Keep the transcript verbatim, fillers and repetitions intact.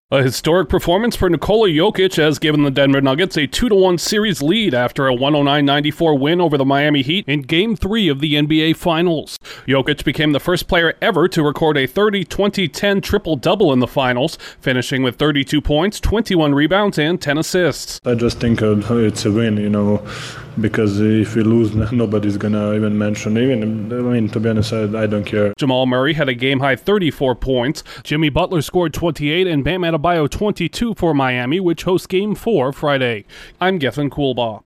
A historic performance for Nikola Jokic has given the Denver Nuggets a two to one series lead after a one oh nine ninety-four win over the Miami Heat in Game three of the N B A Finals. Jokic became the first player ever to record a thirty twenty ten triple-double in the Finals, finishing with thirty-two points, twenty-one rebounds, and ten assists. I just think uh, it's a win, you know, because if we lose, nobody's gonna even mention. Even, I mean, to be honest, I, I don't care. Jamal Murray had a game-high thirty-four points. Jimmy Butler scored twenty-eight, and Bam Adebayo twenty-two for Miami, which hosts Game four Friday. I'm Gethin Coolbaugh.